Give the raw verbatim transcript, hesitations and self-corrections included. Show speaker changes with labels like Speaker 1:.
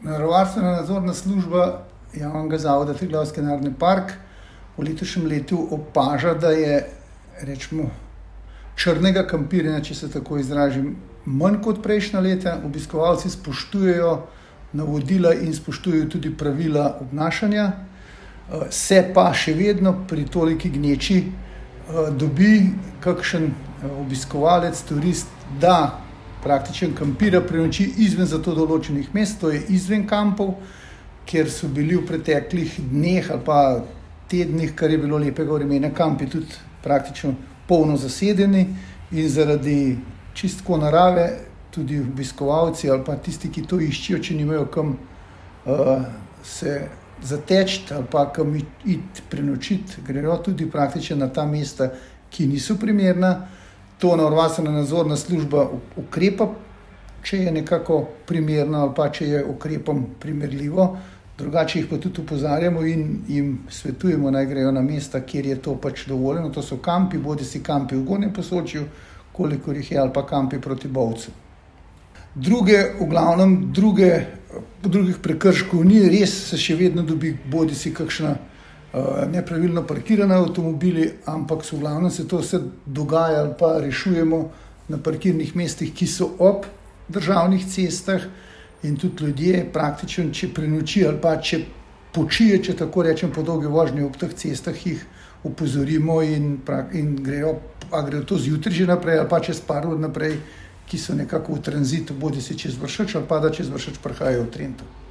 Speaker 1: Naravovarstvena nadzorna služba javnega zavoda Triglavski narodni park v letošnjem letu opaža, da je, rečemo, črnega kampiranja, če se tako izražim, manj kot prejšnja leta. Obiskovalci spoštujejo navodila in spoštujejo tudi pravila obnašanja. Se pa še vedno pri toliki gneči dobi kakšen obiskovalec, turist, da praktično kampira, prenoči izven za to določenih mest, to je izven kampov, kjer so bili v preteklih dneh ali pa tednih, kar je bilo lepega vremena, kampi tudi praktično polno zasedeni in zaradi čistko narave tudi obiskovalci ali pa tisti, ki to iščijo, če nimajo kam uh, se zateči ali pa kam iti prenočiti, grejo tudi praktično na ta mesta, ki niso primerna. To naravovarstvena nadzorna služba ukrepa, če je nekako primerno ali pa če je ukrepom primerljivo. Drugače jih pa tudi opozarjamo in jim svetujemo, naj grejo na mesta, kjer je to pač dovoljeno. To so kampi, bodisi kampi v Gornjem Posočju, kolikor jih je, ali pa kampi proti Bovcu. Druge, v glavnem, druge, drugih prekrškov ni, res se še vedno dobi bodisi kakšna uh, nepravilno parkirana avtomobili, ampak v glavnem se to vse dogaja ali pa rešujemo na parkirnih mestih, ki so ob državnih cestah. In tudi ljudje praktično, če prenoči ali pa če počije, če tako rečem, po dolgi vožnji ob teh cestah, jih opozorimo in, in grejo, a grejo to zjutraj že naprej ali pa čez par ur naprej, ki so nekako v tranzitu, bodi si čez Vršič ali pa da čez Vršič prihajajo v Trento.